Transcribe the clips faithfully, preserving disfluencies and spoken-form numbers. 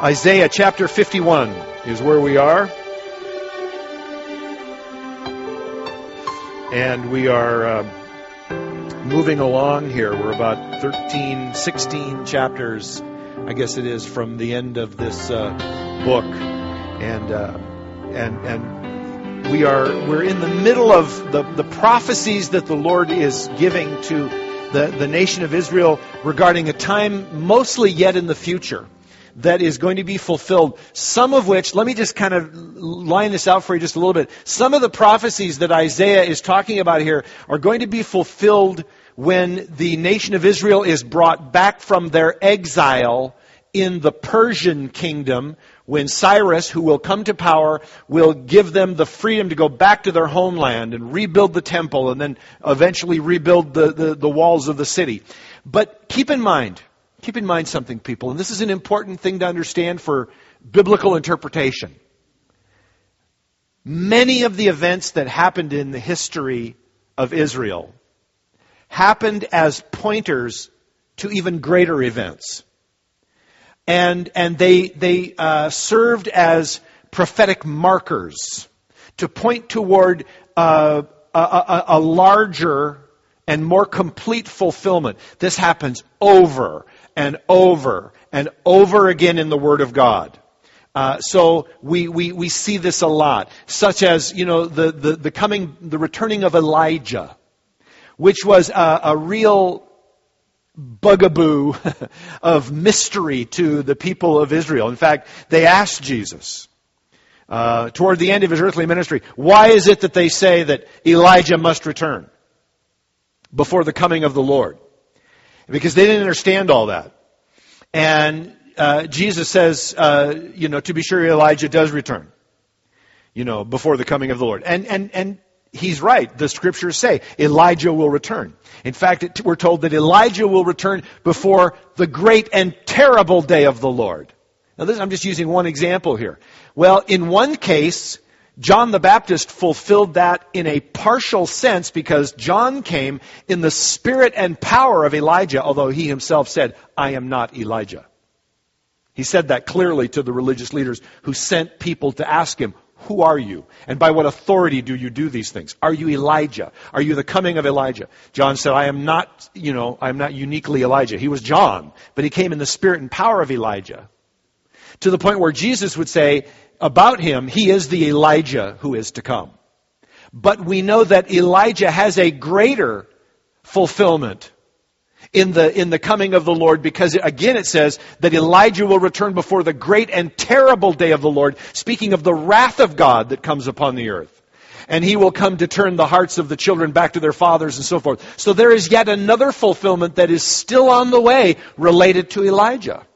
Isaiah chapter fifty-one is where we are. And we are uh, moving along here. We're about thirteen, sixteen chapters, I guess it is, from the end of this uh, book. And uh, and and we are we're in the middle of the, the prophecies that the Lord is giving to the, the nation of Israel regarding a time mostly yet in the future that is going to be fulfilled. Some of which, let me just kind of line this out for you just a little bit. Some of the prophecies that Isaiah is talking about here are going to be fulfilled when the nation of Israel is brought back from their exile in the Persian kingdom, when Cyrus, who will come to power, will give them the freedom to go back to their homeland and rebuild the temple and then eventually rebuild the, the, the walls of the city. But keep in mind, Keep in mind something, people, and this is an important thing to understand for biblical interpretation. Many of the events that happened in the history of Israel happened as pointers to even greater events. And, and they, they uh, served as prophetic markers to point toward uh, a, a, a larger and more complete fulfillment. This happens over and over and over again in the Word of God. Uh, so we, we, we see this a lot, such as, you know, the, the, the coming, the returning of Elijah, which was a, a real bugaboo of mystery to the people of Israel. In fact, they asked Jesus, uh, toward the end of his earthly ministry, why is it that they say that Elijah must return before the coming of the Lord? Because they didn't understand all that. And uh, Jesus says, uh, you know, to be sure Elijah does return, you know, before the coming of the Lord. And and and he's right. The scriptures say Elijah will return. In fact, it, we're told that Elijah will return before the great and terrible day of the Lord. Now, this, I'm just using one example here. Well, in one case, John the Baptist fulfilled that in a partial sense because John came in the spirit and power of Elijah, although he himself said, I am not Elijah. He said that clearly to the religious leaders who sent people to ask him, who are you? And by what authority do you do these things? Are you Elijah? Are you the coming of Elijah? John said, I am not, you know, I am not uniquely Elijah. He was John, but he came in the spirit and power of Elijah. To the point where Jesus would say, about him, he is the Elijah who is to come. But we know that Elijah has a greater fulfillment in the, in the coming of the Lord, because again it says that Elijah will return before the great and terrible day of the Lord, speaking of the wrath of God that comes upon the earth. And he will come to turn the hearts of the children back to their fathers and so forth. So there is yet another fulfillment that is still on the way related to Elijah.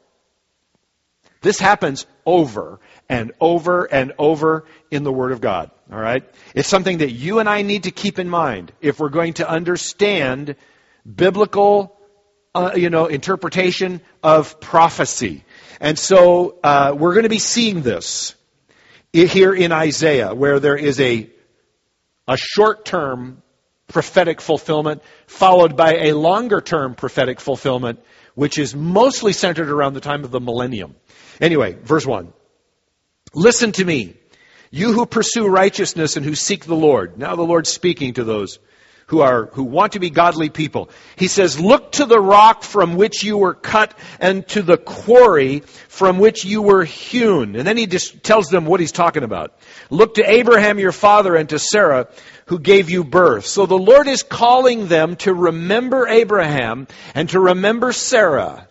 This happens over and over and over in the Word of God. All right? It's something that you and I need to keep in mind if we're going to understand biblical, uh, you know, interpretation of prophecy. And so uh, we're going to be seeing this here in Isaiah, where there is a a short-term prophetic fulfillment followed by a longer-term prophetic fulfillment, which is mostly centered around the time of the millennium. Anyway, verse one. Listen to me, you who pursue righteousness and who seek the Lord. Now the Lord's speaking to those who are who want to be godly people. He says, look to the rock from which you were cut and to the quarry from which you were hewn. And then he just tells them what he's talking about. Look to Abraham your father and to Sarah who gave you birth. So the Lord is calling them to remember Abraham and to remember Sarah.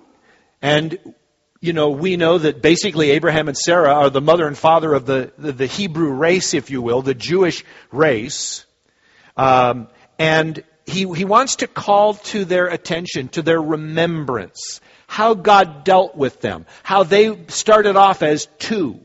And you know, we know that basically Abraham and Sarah are the mother and father of the, the, the Hebrew race, if you will, the Jewish race. Um, and he, he wants to call to their attention, to their remembrance, how God dealt with them, how they started off as two.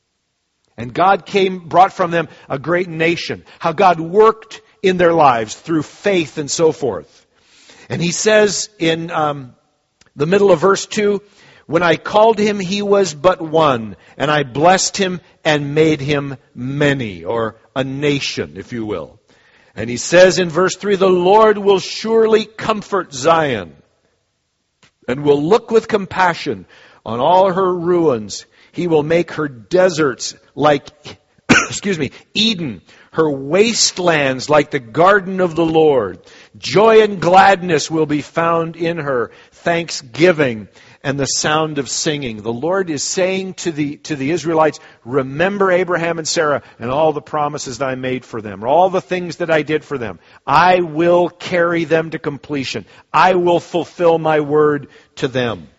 And God came, brought from them a great nation, how God worked in their lives through faith and so forth. And he says in um, the middle of verse two, when I called him, he was but one, and I blessed him and made him many, or a nation, if you will. And he says in verse three, the Lord will surely comfort Zion and will look with compassion on all her ruins. He will make her deserts like, excuse me, Eden, her wastelands like the garden of the Lord. Joy and gladness will be found in her, thanksgiving and the sound of singing. The Lord is saying to the to the Israelites, remember Abraham and Sarah and all the promises that I made for them, or all the things that I did for them. I will carry them to completion. I will fulfill my word to them.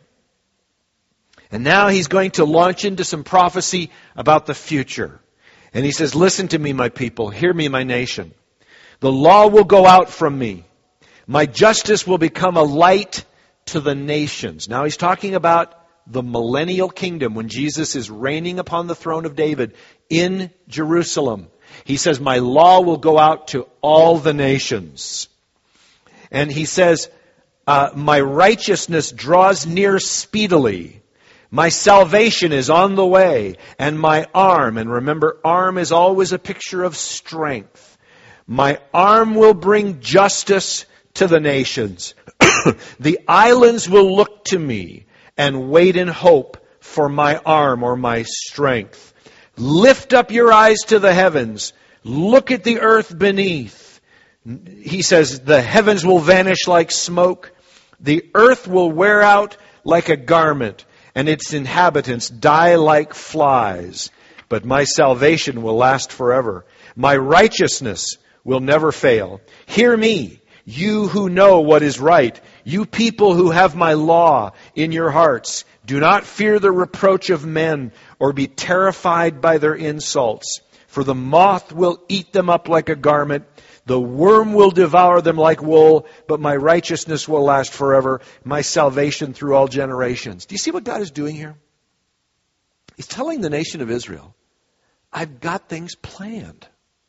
And now he's going to launch into some prophecy about the future. And he says, listen to me, my people. Hear me, my nation. The law will go out from me. My justice will become a light to the nations. Now he's talking about the millennial kingdom when Jesus is reigning upon the throne of David in Jerusalem. He says, my law will go out to all the nations. And he says, uh, my righteousness draws near speedily. My salvation is on the way, and my arm, and remember, arm is always a picture of strength. My arm will bring justice to the nations. The islands will look to me and wait in hope for my arm or my strength. Lift up your eyes to the heavens. Look at the earth beneath. He says, the heavens will vanish like smoke. The earth will wear out like a garment, and its inhabitants die like flies. But my salvation will last forever. My righteousness will never fail. Hear me, you who know what is right, you people who have my law in your hearts. Do not fear the reproach of men or be terrified by their insults. For the moth will eat them up like a garment. The worm will devour them like wool, but my righteousness will last forever, my salvation through all generations. Do you see what God is doing here? He's telling the nation of Israel, I've got things planned.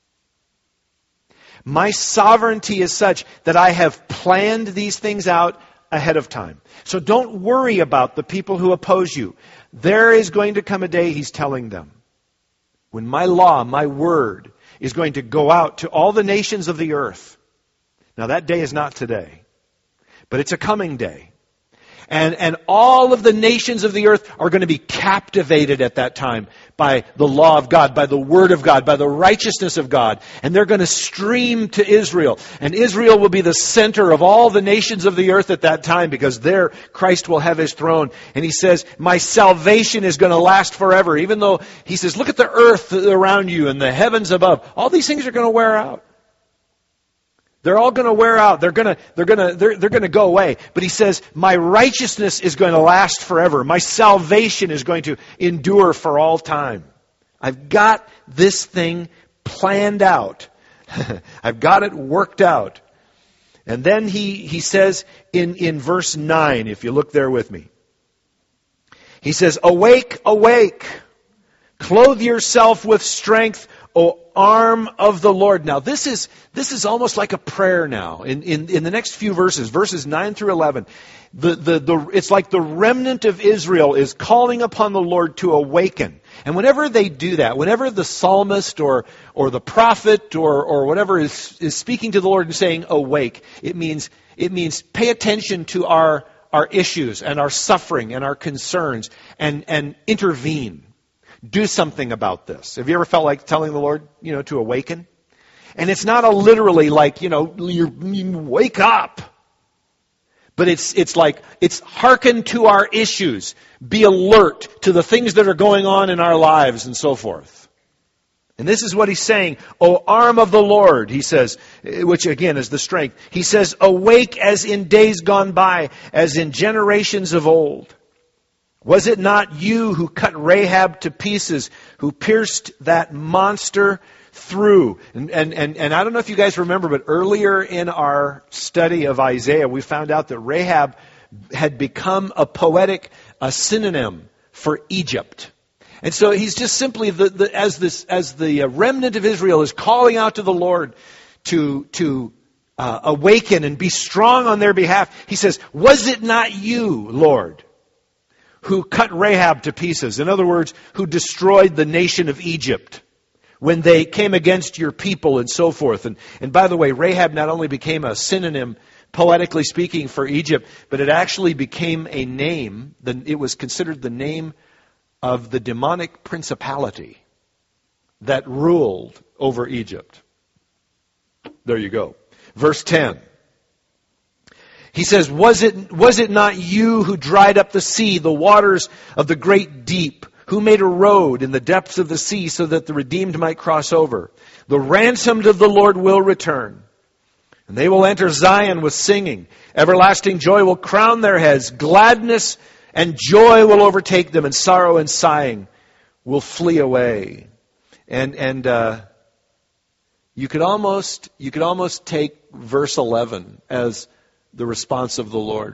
My sovereignty is such that I have planned these things out ahead of time. So don't worry about the people who oppose you. There is going to come a day, he's telling them, when my law, my word, is going to go out to all the nations of the earth. Now that day is not today, but it's a coming day. And, and all of the nations of the earth are going to be captivated at that time by the law of God, by the word of God, by the righteousness of God. And they're going to stream to Israel. And Israel will be the center of all the nations of the earth at that time, because there Christ will have his throne. And he says, my salvation is going to last forever. Even though he says, look at the earth around you and the heavens above. All these things are going to wear out. They're all going to wear out. They're going to, they're going to, they're, they're going to go away. But he says, my righteousness is going to last forever. My salvation is going to endure for all time. I've got this thing planned out. I've got it worked out. And then he, he says in, in verse nine, if you look there with me, he says, awake, awake, clothe yourself with strength, O arm of the Lord. Now this is this is almost like a prayer now. In, in, in the next few verses, verses nine through eleven, the, the, the, it's like the remnant of Israel is calling upon the Lord to awaken. And whenever they do that, whenever the psalmist or or the prophet or, or whatever is, is speaking to the Lord and saying awake, it means it means pay attention to our, our issues and our suffering and our concerns and, and intervene. Do something about this. Have you ever felt like telling the Lord, you know, to awaken? And it's not a literally like, you know, you, you wake up. But it's it's like, it's hearken to our issues. Be alert to the things that are going on in our lives and so forth. And this is what he's saying. O arm of the Lord, he says, which again is the strength. He says, awake as in days gone by, as in generations of old. Was it not you who cut Rahab to pieces, who pierced that monster through? And, and, and, and I don't know if you guys remember, but earlier in our study of Isaiah, we found out that Rahab had become a poetic a synonym for Egypt. And so he's just simply, the, the, as this as the remnant of Israel is calling out to the Lord to, to uh, awaken and be strong on their behalf, he says, was it not you, Lord, who cut Rahab to pieces? In other words, who destroyed the nation of Egypt when they came against your people and so forth. And, and by the way, Rahab not only became a synonym poetically speaking, for Egypt, but it actually became a name. It was considered the name of the demonic principality that ruled over Egypt. There you go. Verse ten. He says, was it, was it not you who dried up the sea, the waters of the great deep, who made a road in the depths of the sea so that the redeemed might cross over? The ransomed of the Lord will return, and they will enter Zion with singing. Everlasting joy will crown their heads. Gladness and joy will overtake them, and sorrow and sighing will flee away. And and uh, you could almost you could almost take verse eleven as the response of the Lord,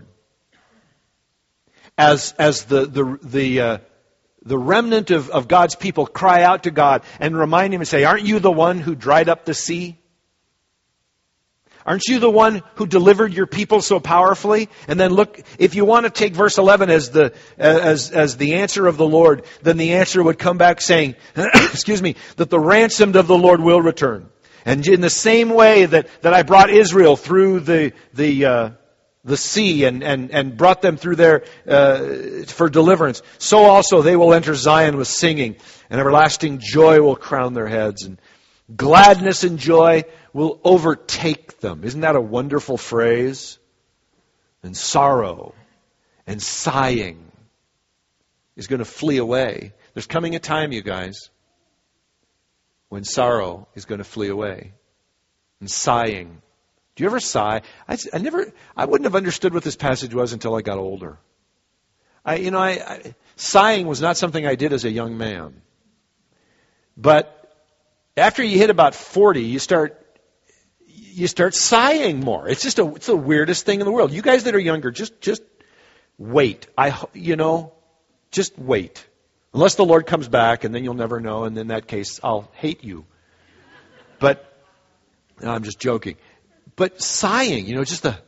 as as the the the uh, the remnant of, of God's people cry out to God and remind Him and say, "Aren't you the one who dried up the sea? Aren't you the one who delivered your people so powerfully?" And then look, if you want to take verse eleven as the as as the answer of the Lord, then the answer would come back saying, excuse me, that the ransomed of the Lord will return. And in the same way that, that I brought Israel through the the uh, the sea and, and, and brought them through there uh, for deliverance, so also they will enter Zion with singing, and everlasting joy will crown their heads, and gladness and joy will overtake them. Isn't that a wonderful phrase? And sorrow and sighing is going to flee away. There's coming a time, you guys, when sorrow is going to flee away. And sighing. Do you ever sigh? I, I never, I wouldn't have understood what this passage was until I got older. I, you know, I, I, sighing was not something I did as a young man. But after you hit about forty, you start, you start sighing more. It's just a, it's the weirdest thing in the world. You guys that are younger, just, just wait. I, you know, just wait. Unless the Lord comes back, and then you'll never know, and in that case, I'll hate you. But, no, I'm just joking. But sighing, you know, just the,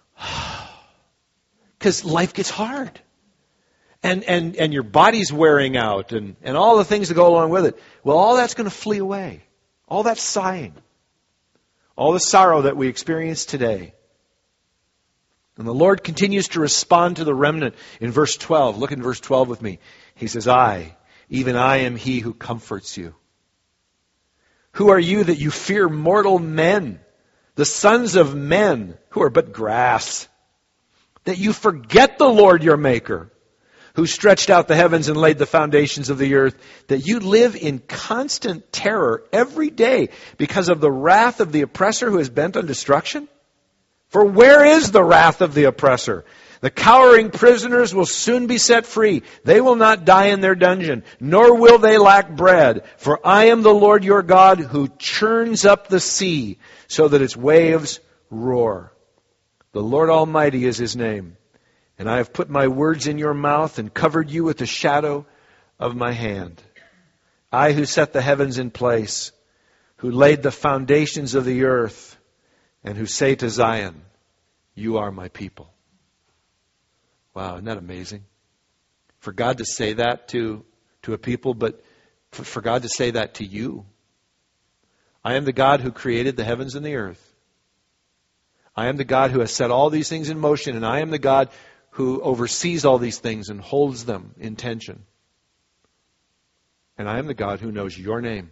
because life gets hard. And, and, and your body's wearing out, and, and all the things that go along with it. Well, all that's going to flee away. All that sighing. All the sorrow that we experience today. And the Lord continues to respond to the remnant in verse twelve. Look in verse twelve with me. He says, I, even I am He who comforts you. Who are you that you fear mortal men, the sons of men who are but grass, that you forget the Lord your Maker, who stretched out the heavens and laid the foundations of the earth, that you live in constant terror every day because of the wrath of the oppressor who is bent on destruction? For where is the wrath of the oppressor? The cowering prisoners will soon be set free. They will not die in their dungeon, nor will they lack bread. For I am the Lord your God who churns up the sea so that its waves roar. The Lord Almighty is His name. And I have put my words in your mouth and covered you with the shadow of my hand. I who set the heavens in place, who laid the foundations of the earth, and who say to Zion, you are my people. Wow, isn't that amazing? For God to say that to, to a people, but for, for God to say that to you. I am the God who created the heavens and the earth. I am the God who has set all these things in motion, and I am the God who oversees all these things and holds them in tension. And I am the God who knows your name.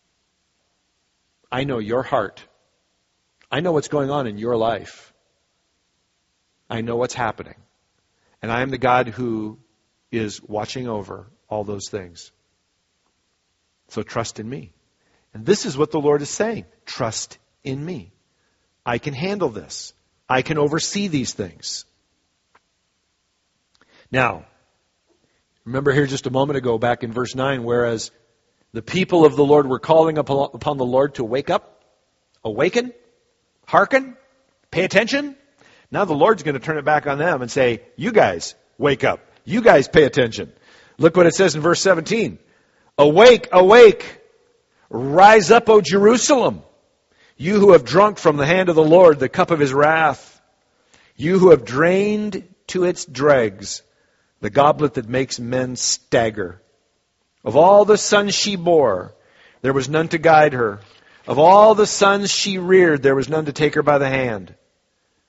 I know your heart. I know what's going on in your life. I know what's happening. And I am the God who is watching over all those things. So trust in me. And this is what the Lord is saying. Trust in me. I can handle this. I can oversee these things. Now, remember here just a moment ago back in verse nine, whereas the people of the Lord were calling upon the Lord to wake up, awaken, hearken, pay attention. Now the Lord's going to turn it back on them and say, you guys, wake up. You guys pay attention. Look what it says in verse seventeen. Awake, awake, rise up, O Jerusalem, you who have drunk from the hand of the Lord the cup of His wrath, you who have drained to its dregs the goblet that makes men stagger. Of all the sons she bore, there was none to guide her. Of all the sons she reared, there was none to take her by the hand.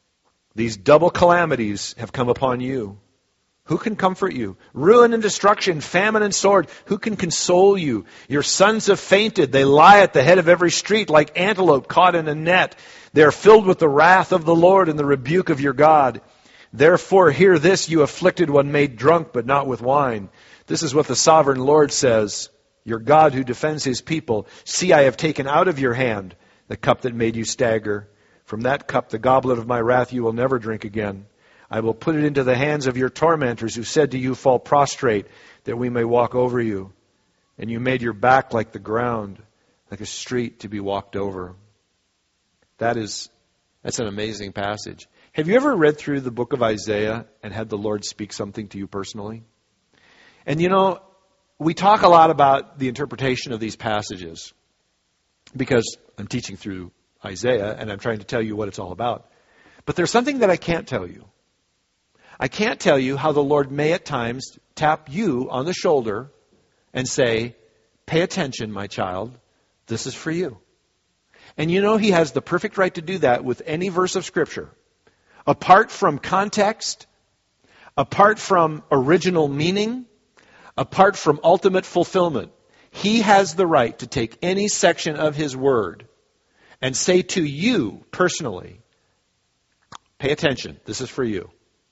These double calamities have come upon you. Who can comfort you? Ruin and destruction, famine and sword. Who can console you? Your sons have fainted. They lie at the head of every street like antelope caught in a net. They are filled with the wrath of the Lord and the rebuke of your God. Therefore, hear this, you afflicted one made drunk, but not with wine. This is what the sovereign Lord says, your God who defends his people. See, I have taken out of your hand the cup that made you stagger. From that cup, the goblet of my wrath, you will never drink again. I will put it into the hands of your tormentors who said to you, fall prostrate, that we may walk over you. And you made your back like the ground, like a street to be walked over. That is, that's an amazing passage. Have you ever read through the book of Isaiah and had the Lord speak something to you personally? And you know, we talk a lot about the interpretation of these passages because I'm teaching through Isaiah and I'm trying to tell you what it's all about. But there's something that I can't tell you. I can't tell you how the Lord may at times tap you on the shoulder and say, pay attention, my child, this is for you. And you know he has the perfect right to do that with any verse of Scripture. Apart from context, apart from original meaning, apart from ultimate fulfillment, he has the right to take any section of his word and say to you personally, pay attention, this is for you.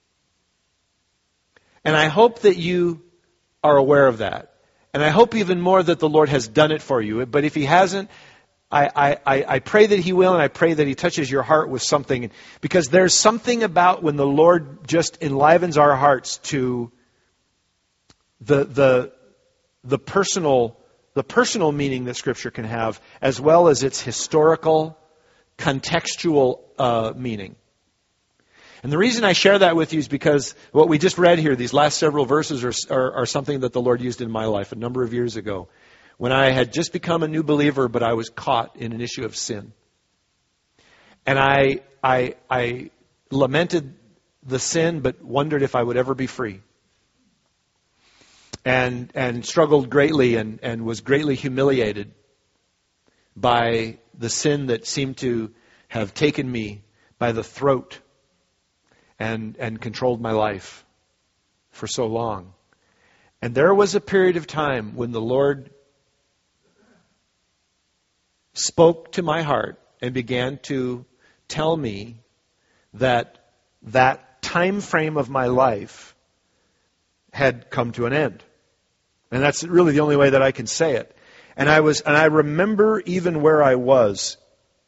And I hope that you are aware of that. And I hope even more that the Lord has done it for you. But if he hasn't, I, I, I pray that he will, and I pray that he touches your heart with something. Because there's something about when the Lord just enlivens our hearts to the the the personal the personal meaning that Scripture can have, as well as its historical, contextual uh, meaning. And the reason I share that with you is because what we just read here, these last several verses, are, are, are something that the Lord used in my life a number of years ago when I had just become a new believer, but I was caught in an issue of sin. And I, I, I lamented the sin, but wondered if I would ever be free. And, and struggled greatly and, and was greatly humiliated by the sin that seemed to have taken me by the throat and and controlled my life for so long. And there was a period of time when the Lord spoke to my heart and began to tell me that that time frame of my life had come to an end. And that's really the only way that I can say it. And I was, and I remember even where I was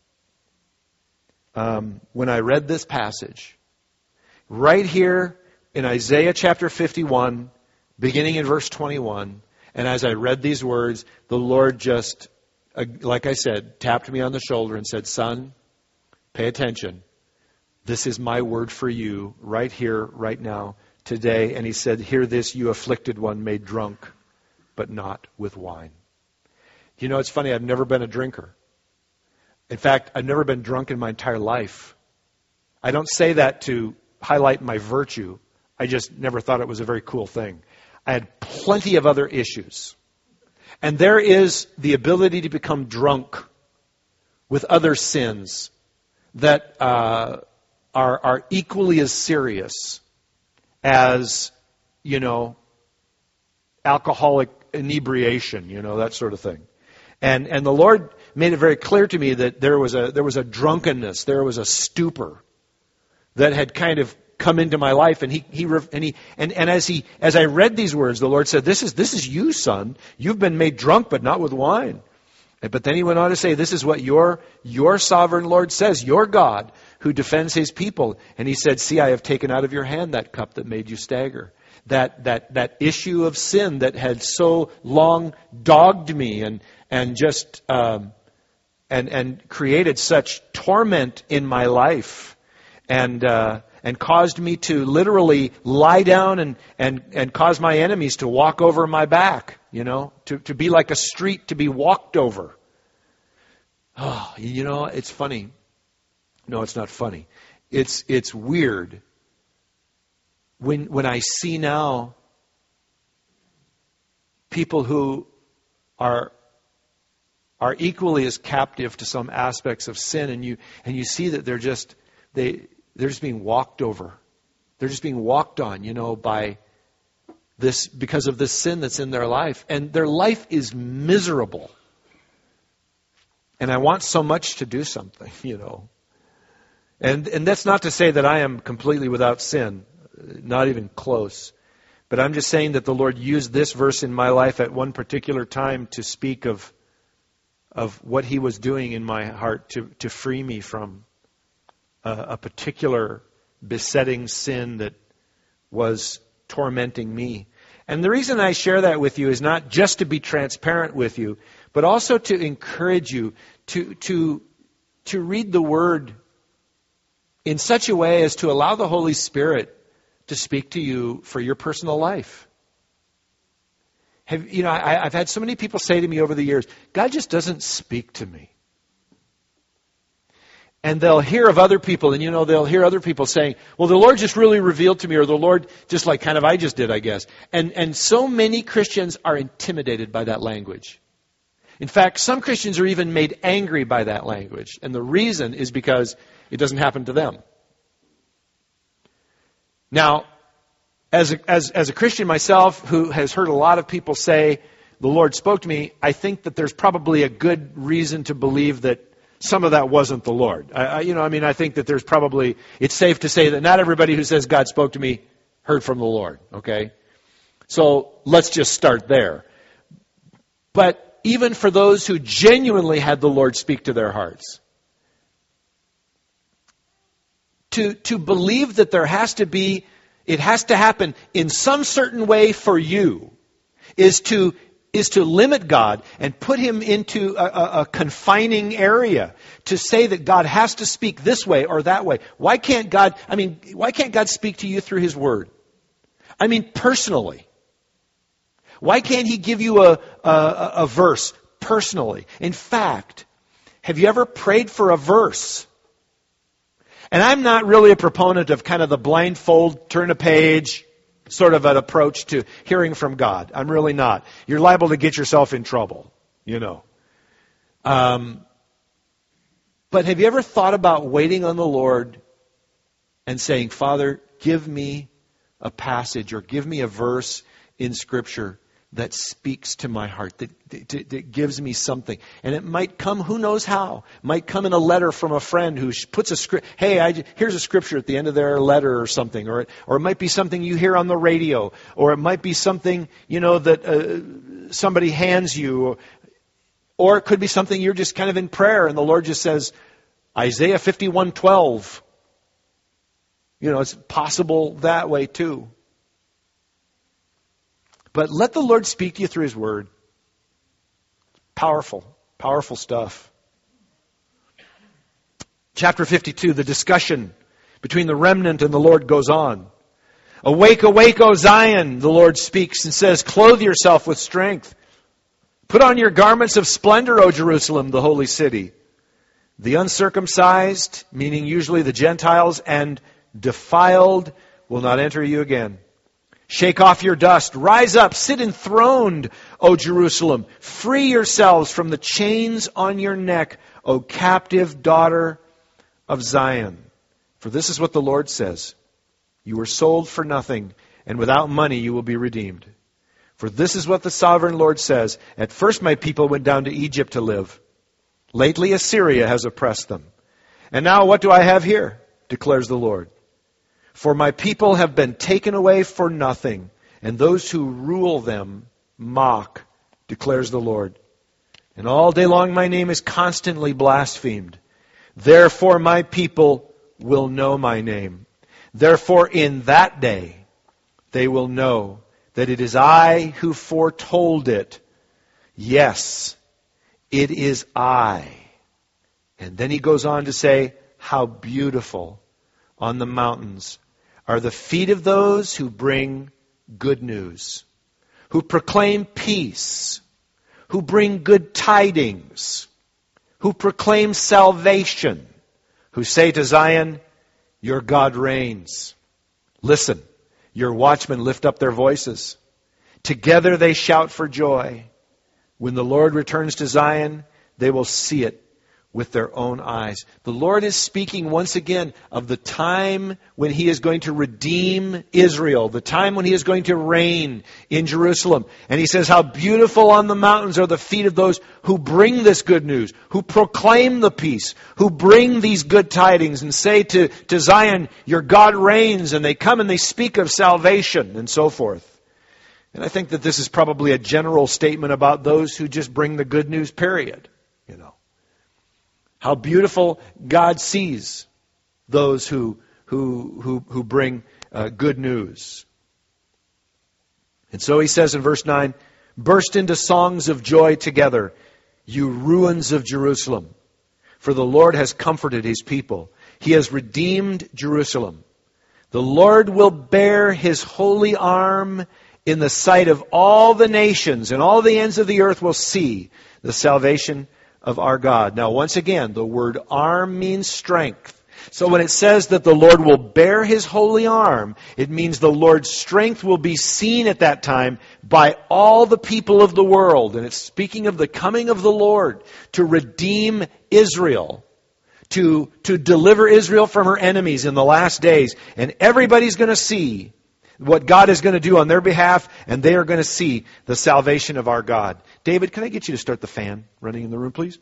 um, when I read this passage. Right here in Isaiah chapter fifty-one, beginning in verse twenty-one, and as I read these words, the Lord just, uh, like I said, tapped me on the shoulder and said, son, pay attention. This is my word for you right here, right now, today. And he said, hear this, you afflicted one made drunk, but not with wine. You know, it's funny, I've never been a drinker. In fact, I've never been drunk in my entire life. I don't say that to highlight my virtue. I just never thought it was a very cool thing. I had plenty of other issues. And there is the ability to become drunk with other sins that uh, are, are equally as serious as, you know, alcoholic inebriation, you know, that sort of thing. And and the Lord made it very clear to me that there was a there was a drunkenness, there was a stupor that had kind of come into my life, and he he and he and, and as he as I read these words, the Lord said, "This is this is you, son. You've been made drunk, but not with wine." But then he went on to say, "This is what your your sovereign Lord says, your God who defends His people." And He said, "See, I have taken out of your hand that cup that made you stagger." That that that issue of sin that had so long dogged me and and just um, and and created such torment in my life. And uh, and caused me to literally lie down and, and, and cause my enemies to walk over my back, you know, to, to be like a street to be walked over. Oh, you know, it's funny. No, it's not funny. It's it's weird when when I see now people who are are equally as captive to some aspects of sin, and you and you see that they're just they. they're just being walked over. They're just being walked on, you know, by this, because of this sin that's in their life. And their life is miserable. And I want so much to do something, you know. And and that's not to say that I am completely without sin. Not even close. But I'm just saying that the Lord used this verse in my life at one particular time to speak of of what He was doing in my heart to, to free me from a, a particular besetting sin that was tormenting me. And the reason I share that with you is not just to be transparent with you, but also to encourage you to, to, to read the Word in such a way as to allow the Holy Spirit to speak to you for your personal life. Have, you know, I, I've had so many people say to me over the years, God just doesn't speak to me. And they'll hear of other people, and you know, they'll hear other people saying, well, the Lord just really revealed to me, or the Lord just like kind of I just did, I guess. And, and so many Christians are intimidated by that language. In fact, some Christians are even made angry by that language. And the reason is because it doesn't happen to them. Now, as a, as, as a Christian myself who has heard a lot of people say, the Lord spoke to me, I think that there's probably a good reason to believe that some of that wasn't the Lord. I, I, you know, I mean, I think that there's probably, it's safe to say that not everybody who says God spoke to me heard from the Lord, okay? So let's just start there. But even for those who genuinely had the Lord speak to their hearts, to, to believe that there has to be, it has to happen in some certain way for you, is to is to limit God and put Him into a, a, a confining area, to say that God has to speak this way or that way. Why can't God, I mean, why can't God speak to you through His Word? I mean, personally. Why can't He give you a, a, a verse personally? In fact, have you ever prayed for a verse? And I'm not really a proponent of kind of the blindfold, turn a page, sort of an approach to hearing from God. I'm really not. You're liable to get yourself in trouble, you know. Um, but have you ever thought about waiting on the Lord and saying, Father, give me a passage or give me a verse in Scripture that speaks to my heart, that, that, that gives me something. And it might come, who knows how. It might come in a letter from a friend who puts a script. Hey, I, here's a scripture at the end of their letter or something. Or, or it might be something you hear on the radio. Or it might be something, you know, that uh, somebody hands you. Or, or it could be something you're just kind of in prayer and the Lord just says, Isaiah fifty-one twelve. You know, it's possible that way too. But let the Lord speak to you through His Word. Powerful, powerful stuff. Chapter fifty-two, the discussion between the remnant and the Lord goes on. Awake, awake, O Zion, the Lord speaks and says, clothe yourself with strength. Put on your garments of splendor, O Jerusalem, the holy city. The uncircumcised, meaning usually the Gentiles, and defiled will not enter you again. Shake off your dust. Rise up. Sit enthroned, O Jerusalem. Free yourselves from the chains on your neck, O captive daughter of Zion. For this is what the Lord says. You were sold for nothing, and without money you will be redeemed. For this is what the sovereign Lord says. At first my people went down to Egypt to live. Lately Assyria has oppressed them. And now what do I have here? Declares the Lord. For my people have been taken away for nothing, and those who rule them mock, declares the Lord. And all day long my name is constantly blasphemed. Therefore my people will know my name. Therefore in that day they will know that it is I who foretold it. Yes, it is I. And then he goes on to say, how beautiful on the mountains are the feet of those who bring good news, who proclaim peace, who bring good tidings, who proclaim salvation, who say to Zion, your God reigns. Listen, your watchmen lift up their voices. Together they shout for joy. When the Lord returns to Zion, they will see it with their own eyes. The Lord is speaking once again of the time when He is going to redeem Israel, the time when He is going to reign in Jerusalem. And He says, how beautiful on the mountains are the feet of those who bring this good news, who proclaim the peace, who bring these good tidings and say to, to Zion, your God reigns, and they come and they speak of salvation and so forth. And I think that this is probably a general statement about those who just bring the good news, period. You know. How beautiful God sees those who who who, who bring uh, good news. And so He says in verse nine, burst into songs of joy together, you ruins of Jerusalem. For the Lord has comforted His people. He has redeemed Jerusalem. The Lord will bear His holy arm in the sight of all the nations, and all the ends of the earth will see the salvation of our God. Now, once again, the word arm means strength. So when it says that the Lord will bear His holy arm, it means the Lord's strength will be seen at that time by all the people of the world. And it's speaking of the coming of the Lord to redeem Israel, to, to deliver Israel from her enemies in the last days. And everybody's going to see what God is going to do on their behalf, and they are going to see the salvation of our God. David, can I get you to start the fan running in the room, please?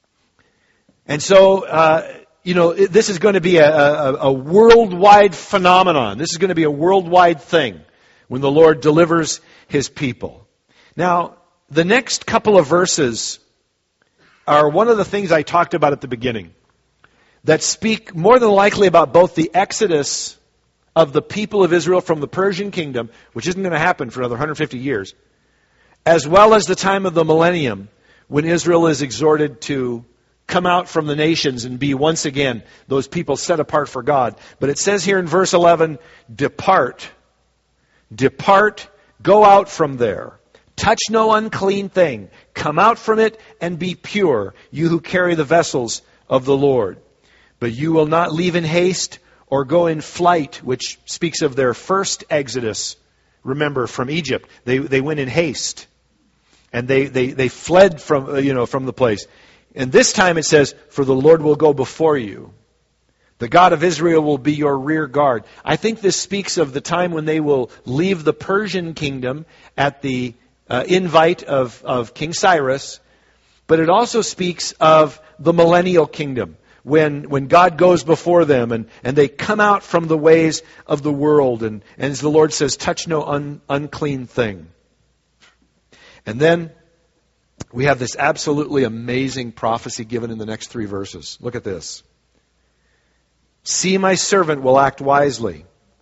And so, uh, you know, this is going to be a, a, a worldwide phenomenon. This is going to be a worldwide thing when the Lord delivers His people. Now, the next couple of verses are one of the things I talked about at the beginning that speak more than likely about both the Exodus of the people of Israel from the Persian kingdom, which isn't going to happen for another one hundred fifty years, as well as the time of the millennium when Israel is exhorted to come out from the nations and be once again those people set apart for God. But it says here in verse eleven, depart, depart, go out from there. Touch no unclean thing. Come out from it and be pure, you who carry the vessels of the Lord. But you will not leave in haste or go in flight, which speaks of their first exodus, remember, from Egypt. They they went in haste. And they, they, they fled from, you know, from the place. And this time it says, for the Lord will go before you. The God of Israel will be your rear guard. I think this speaks of the time when they will leave the Persian kingdom at the uh, invite of, of King Cyrus. But it also speaks of the millennial kingdom, when when God goes before them and, and they come out from the ways of the world. And, and as the Lord says, touch no un, unclean thing. And then we have this absolutely amazing prophecy given in the next three verses. Look at this. See, my servant will act wisely.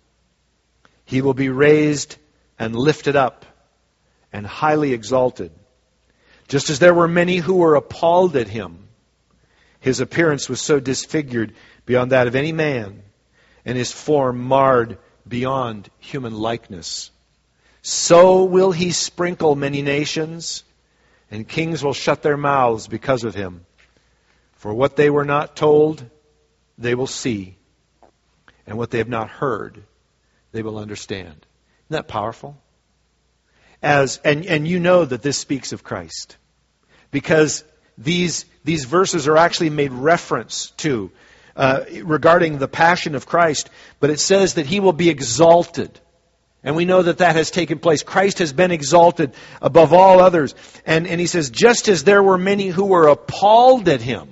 He will be raised and lifted up and highly exalted. Just as there were many who were appalled at him, his appearance was so disfigured beyond that of any man, and his form marred beyond human likeness. So will he sprinkle many nations, and kings will shut their mouths because of him. For what they were not told, they will see, and what they have not heard, they will understand. Isn't that powerful? As and, and you know that this speaks of Christ, because these these verses are actually made reference to uh, regarding the passion of Christ, but it says that he will be exalted. And we know that that has taken place. Christ has been exalted above all others. And, and he says, just as there were many who were appalled at him,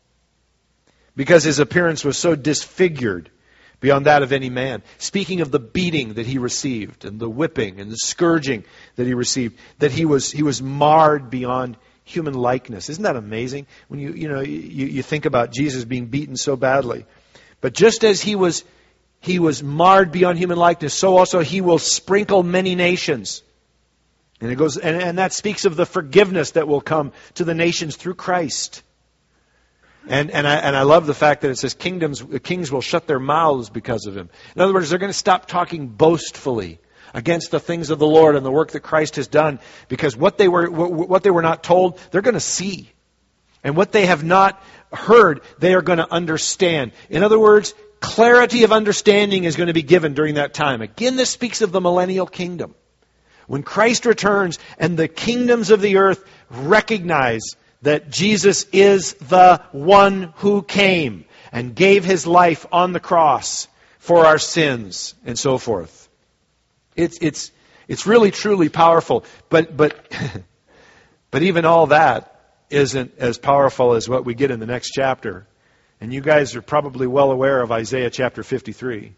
because his appearance was so disfigured beyond that of any man. Speaking of the beating that he received, and the whipping, and the scourging that he received, that he was he was marred beyond human likeness. Isn't that amazing? When you you know you, you think about Jesus being beaten so badly. But just as he was he was marred beyond human likeness, so also he will sprinkle many nations. And it goes and, and that speaks of the forgiveness that will come to the nations through Christ. And and I and I love the fact that it says kingdoms kings will shut their mouths because of him. In other words, they're going to stop talking boastfully against the things of the Lord and the work that Christ has done, because what they were what they were not told, they're going to see. And what they have not heard, they are going to understand. In other words, clarity of understanding is going to be given during that time. Again, this speaks of the millennial kingdom. When Christ returns and the kingdoms of the earth recognize that Jesus is the one who came and gave his life on the cross for our sins and so forth. It's it's it's really truly powerful, but but but even all that isn't as powerful as what we get in the next chapter. And you guys are probably well aware of Isaiah chapter fifty-three,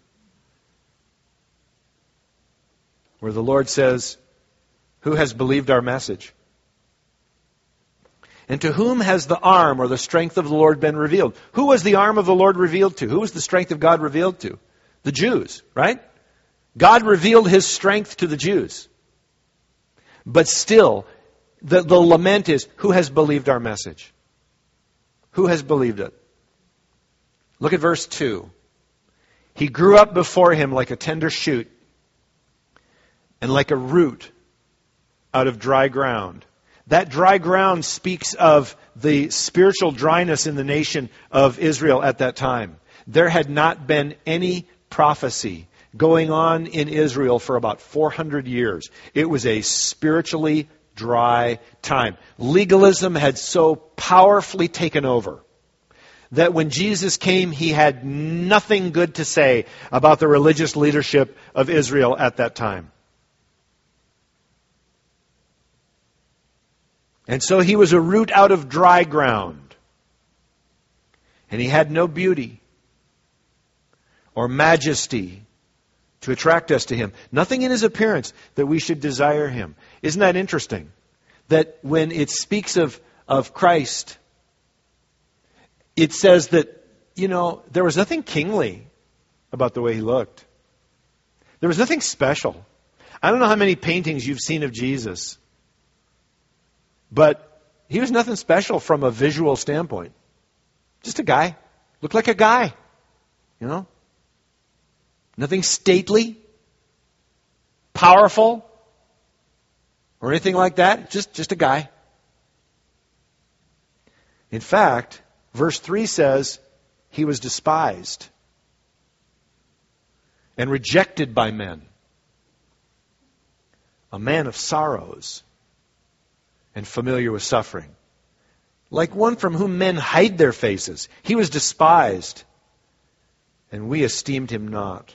where the Lord says, "Who has believed our message? And to whom has the arm or the strength of the Lord been revealed?" Who was the arm of the Lord revealed to? Who was the strength of God revealed to? The Jews, right? God revealed his strength to the Jews. But still, the, the lament is, who has believed our message? Who has believed it? Look at verse two. He grew up before him like a tender shoot and like a root out of dry ground. That dry ground speaks of the spiritual dryness in the nation of Israel at that time. There had not been any prophecy going on in Israel for about four hundred years. It was a spiritually dry time. Legalism had so powerfully taken over that when Jesus came, he had nothing good to say about the religious leadership of Israel at that time. And so he was a root out of dry ground. And he had no beauty or majesty to attract us to him. Nothing in his appearance that we should desire him. Isn't that interesting? That when it speaks of, of Christ, it says that, you know, there was nothing kingly about the way he looked. There was nothing special. I don't know how many paintings you've seen of Jesus, but he was nothing special from a visual standpoint. Just a guy. Looked like a guy. You know? Nothing stately, powerful, or anything like that. Just, just a guy. In fact, verse three says, he was despised and rejected by men. A man of sorrows and familiar with suffering. Like one from whom men hide their faces. He was despised, and we esteemed him not.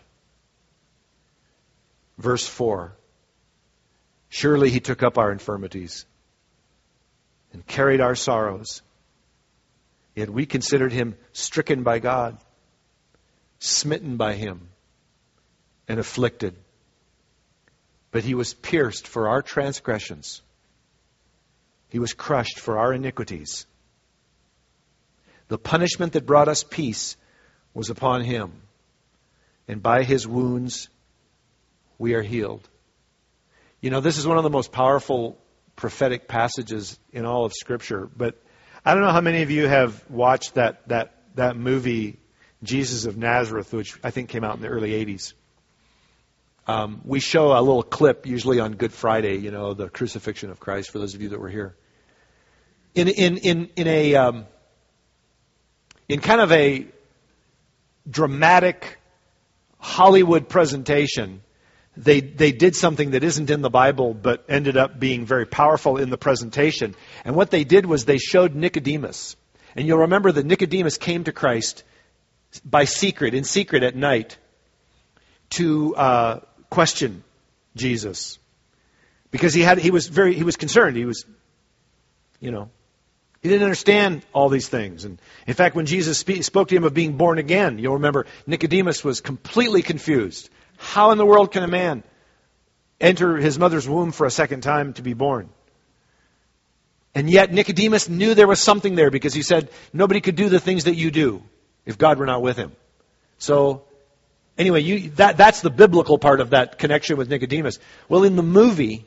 Verse four. Surely he took up our infirmities and carried our sorrows. Yet we considered him stricken by God, smitten by him, and afflicted. But he was pierced for our transgressions. He was crushed for our iniquities. The punishment that brought us peace was upon him, and by his wounds we are healed. You know, this is one of the most powerful prophetic passages in all of Scripture, but I don't know how many of you have watched that that that movie, Jesus of Nazareth, which I think came out in the early eighties. Um, we show a little clip, usually on Good Friday, you know, the crucifixion of Christ, for those of you that were here. In in in in a um, in kind of a dramatic Hollywood presentation, they they did something that isn't in the Bible, but ended up being very powerful in the presentation. And what they did was they showed Nicodemus, and you'll remember that Nicodemus came to Christ by secret, in secret at night, to uh, question Jesus, because he had he was very he was concerned. He was, you know, he didn't understand all these things. And in fact, when Jesus spe- spoke to him of being born again, you'll remember Nicodemus was completely confused. How in the world can a man enter his mother's womb for a second time to be born? And yet Nicodemus knew there was something there, because he said, nobody could do the things that you do if God were not with him. So anyway, you, that, that's the biblical part of that connection with Nicodemus. Well, in the movie,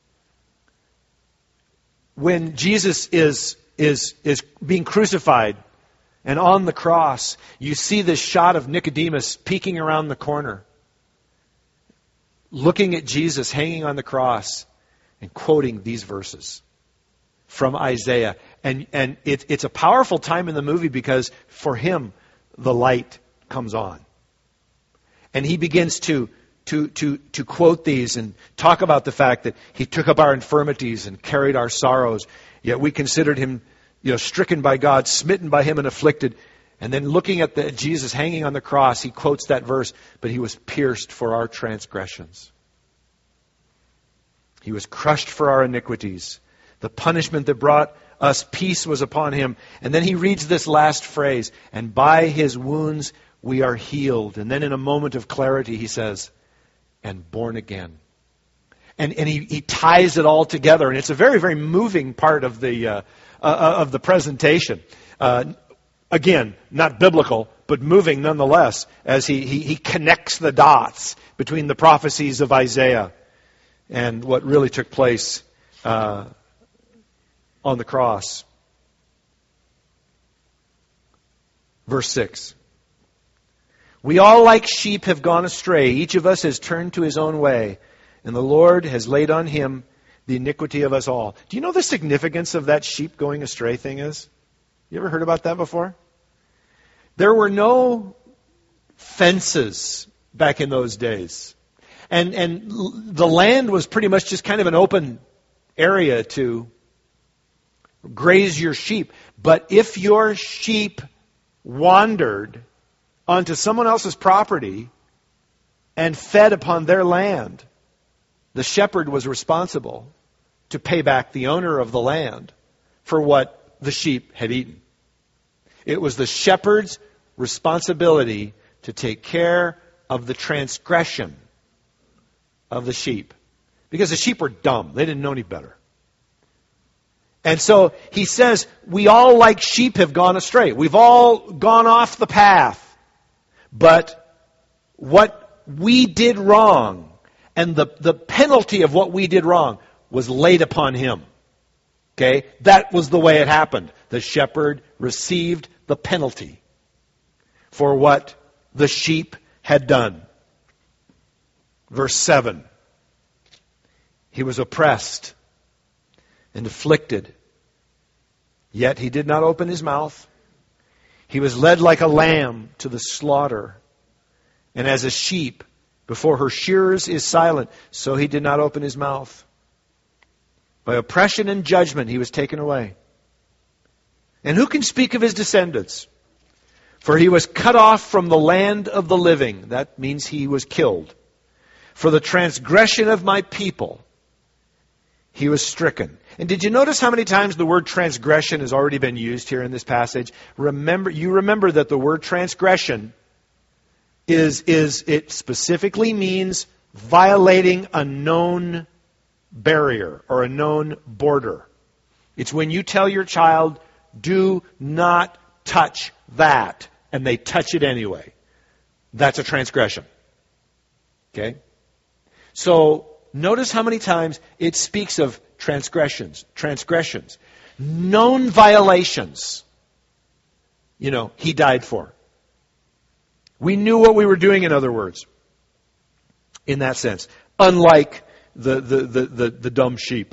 when Jesus is is is being crucified and on the cross, you see this shot of Nicodemus peeking around the corner, looking at Jesus hanging on the cross and quoting these verses from Isaiah. And and it, it's a powerful time in the movie, because for him, the light comes on. And he begins to, to, to, to quote these and talk about the fact that he took up our infirmities and carried our sorrows, yet we considered him you know, stricken by God, smitten by him and afflicted. And then looking at the, Jesus hanging on the cross, he quotes that verse, but he was pierced for our transgressions. He was crushed for our iniquities. The punishment that brought us peace was upon him. And then he reads this last phrase, and by his wounds we are healed. And then in a moment of clarity he says, and born again. And, and he, he ties it all together. And it's a very, very moving part of the, uh, uh, of the presentation. Uh, again, not biblical, but moving nonetheless, as he, he, he connects the dots between the prophecies of Isaiah and what really took place uh, on the cross. Verse six. We all like sheep have gone astray. Each of us has turned to his own way. And the Lord has laid on him the iniquity of us all. Do you know the significance of that sheep going astray thing is? You ever heard about that before? There were no fences back in those days. And and the land was pretty much just kind of an open area to graze your sheep. But if your sheep wandered onto someone else's property and fed upon their land, the shepherd was responsible to pay back the owner of the land for what the sheep had eaten. It was the shepherd's responsibility to take care of the transgression of the sheep. Because the sheep were dumb. They didn't know any better. And so he says, we all like sheep have gone astray. We've all gone off the path. But what we did wrong, and the, the penalty of what we did wrong, was laid upon him. Okay? That was the way it happened. The shepherd received the penalty for what the sheep had done. Verse seven. He was oppressed and afflicted, yet he did not open his mouth. He was led like a lamb to the slaughter, and as a sheep before her shearers is silent, so he did not open his mouth. By oppression and judgment he was taken away. And who can speak of his descendants? For he was cut off from the land of the living. That means he was killed. For the transgression of my people he was stricken. And did you notice how many times the word transgression has already been used here in this passage? Remember, you remember that the word transgression is, is it specifically means violating a known barrier or a known border. It's when you tell your child, do not touch that, and they touch it anyway. That's a transgression. Okay? So, notice how many times it speaks of transgressions, transgressions, known violations. You know, he died for. We knew what we were doing, in other words, in that sense. Unlike the, the, the, the, the dumb sheep.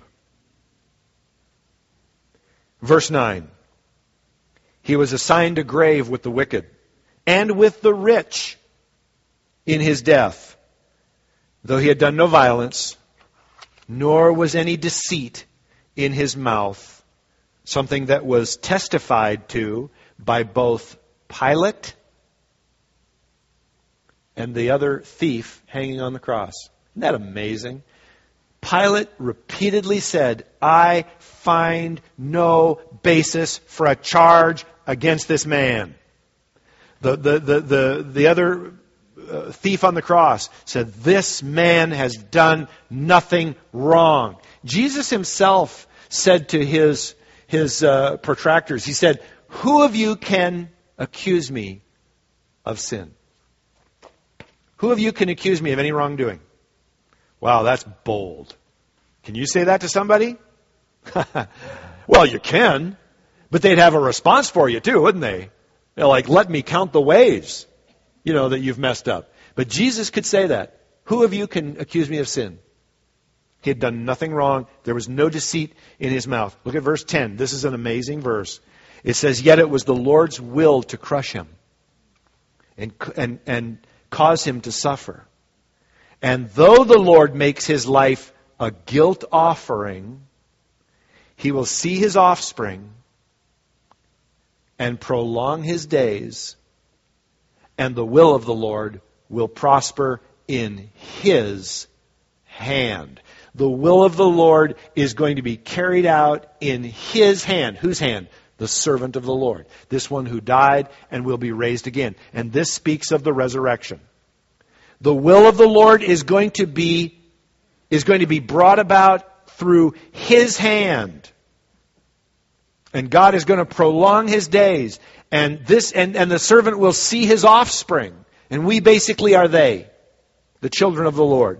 Verse nine. He was assigned a grave with the wicked and with the rich in his death, though he had done no violence, nor was any deceit in his mouth, something that was testified to by both Pilate and the other thief hanging on the cross. Isn't that amazing? Pilate repeatedly said, I find no basis for a charge against this man. The, the, the, the, the other uh, thief on the cross said, this man has done nothing wrong. Jesus himself said to his, his uh, protractors, he said, who of you can accuse me of sin? Who of you can accuse me of any wrongdoing? Wow, that's bold. Can you say that to somebody? Well, you can, but they'd have a response for you too, wouldn't they? They're like, let me count the ways, you know, that you've messed up. But Jesus could say that. Who of you can accuse me of sin? He had done nothing wrong. There was no deceit in his mouth. Look at verse ten. This is an amazing verse. It says, yet it was the Lord's will to crush him and, and, and cause him to suffer. And though the Lord makes his life a guilt offering, he will see his offspring and prolong his days, and the will of the Lord will prosper in his hand. The will of the Lord is going to be carried out in his hand. Whose hand? The servant of the Lord. This one who died and will be raised again. And this speaks of the resurrection. The will of the Lord is going to be, is going to be brought about through his hand. And God is going to prolong his days. And this and, and the servant will see his offspring. And we basically are they, the children of the Lord.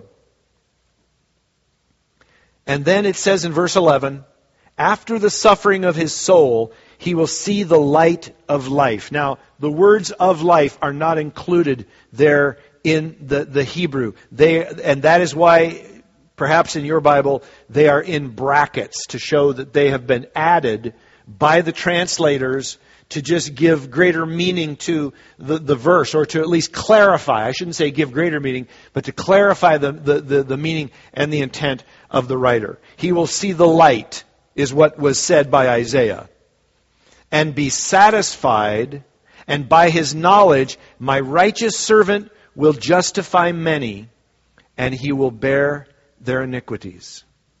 And then it says in verse eleven, after the suffering of his soul, he will see the light of life. Now, the words of life are not included there in the, the Hebrew. They, and that is why, perhaps in your Bible, they are in brackets to show that they have been added by the translators to just give greater meaning to the, the verse, or to at least clarify. I shouldn't say give greater meaning, but to clarify the, the, the, the meaning and the intent of the writer. He will see the light, is what was said by Isaiah, and be satisfied, and by his knowledge my righteous servant will justify many, and he will bear their iniquities.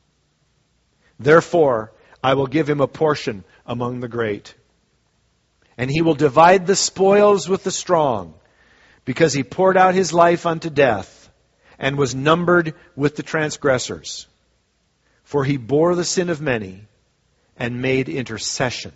Therefore, I will give him a portion among the great. And he will divide the spoils with the strong, because he poured out his life unto death, and was numbered with the transgressors. For he bore the sin of many, and made intercession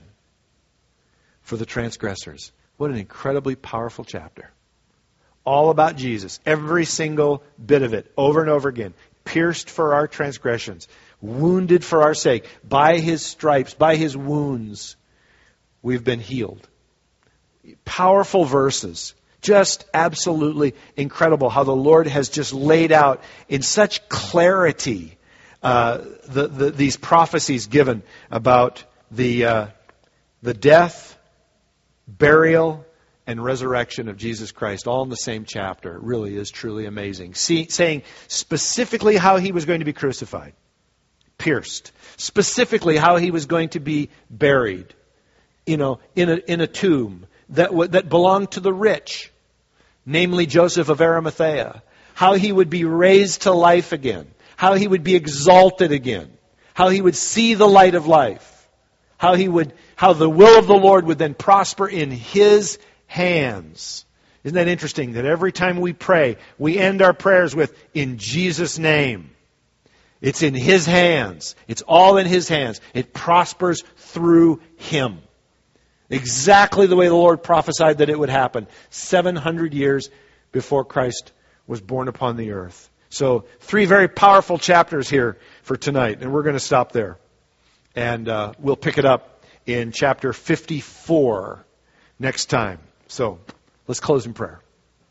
for the transgressors. What an incredibly powerful chapter. All about Jesus. Every single bit of it, over and over again. Pierced for our transgressions, wounded for our sake. By his stripes, by his wounds, we've been healed. Powerful verses. Just absolutely incredible how the Lord has just laid out in such clarity uh, the, the, these prophecies given about the, uh, the death, burial, and resurrection of Jesus Christ, all in the same chapter. It really is truly amazing. See, saying specifically how he was going to be crucified, pierced. Specifically how he was going to be buried, you know, in a, in a tomb that, that belonged to the rich, namely Joseph of Arimathea. How he would be raised to life again. How he would be exalted again. How he would see the light of life. How he would, how the will of the Lord would then prosper in his hands. Isn't that interesting that every time we pray, we end our prayers with, in Jesus' name. It's in his hands. It's all in his hands. It prospers through him. Exactly the way the Lord prophesied that it would happen seven hundred years before Christ was born upon the earth. So, three very powerful chapters here for tonight, and we're going to stop there. And uh, we'll pick it up in chapter fifty-four next time. So, let's close in prayer.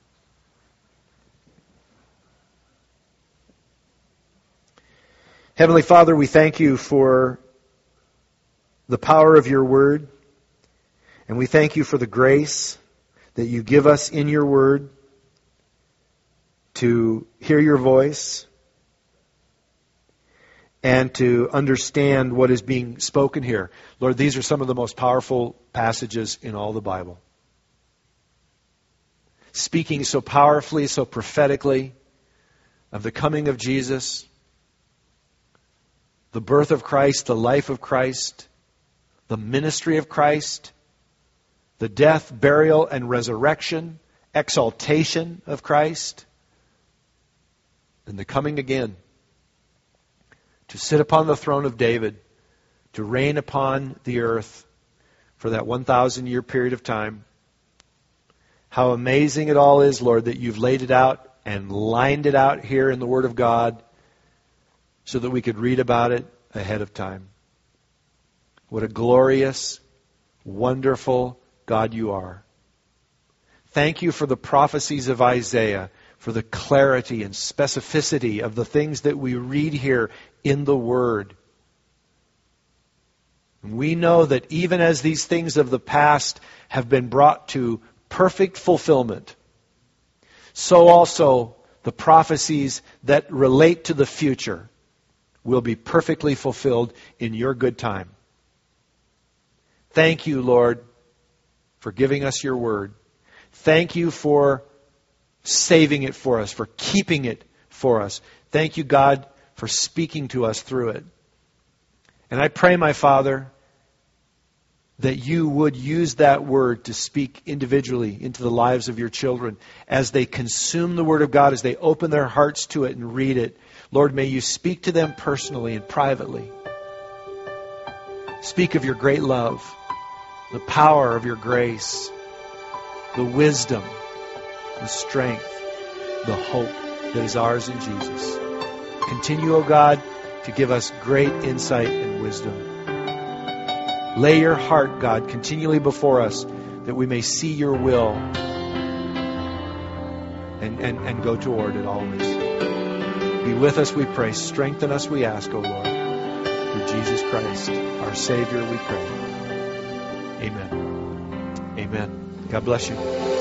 Heavenly Father, we thank you for the power of your word. And we thank you for the grace that you give us in your word to hear your voice and to understand what is being spoken here. Lord, these are some of the most powerful passages in all the Bible. Speaking so powerfully, so prophetically of the coming of Jesus, the birth of Christ, the life of Christ, the ministry of Christ, the death, burial, and resurrection, exaltation of Christ, and the coming again to sit upon the throne of David, to reign upon the earth for that one thousand year period of time. How amazing it all is, Lord, that you've laid it out and lined it out here in the Word of God so that we could read about it ahead of time. What a glorious, wonderful God you are. Thank you for the prophecies of Isaiah, for the clarity and specificity of the things that we read here in the Word. We know that even as these things of the past have been brought to perfect fulfillment, so also the prophecies that relate to the future will be perfectly fulfilled in your good time. Thank you, Lord, for giving us your word. Thank you for saving it for us, for keeping it for us. Thank you, God, for speaking to us through it. And I pray, my Father, that you would use that word to speak individually into the lives of your children as they consume the Word of God, as they open their hearts to it and read it. Lord, may you speak to them personally and privately. Speak of your great love, the power of your grace, the wisdom, the strength, the hope that is ours in Jesus. Continue, O God, to give us great insight and wisdom. Lay your heart, God, continually before us that we may see your will and, and, and go toward it always. Be with us, we pray. Strengthen us, we ask, O Lord. Through Jesus Christ, our Savior, we pray. Amen. Amen. God bless you.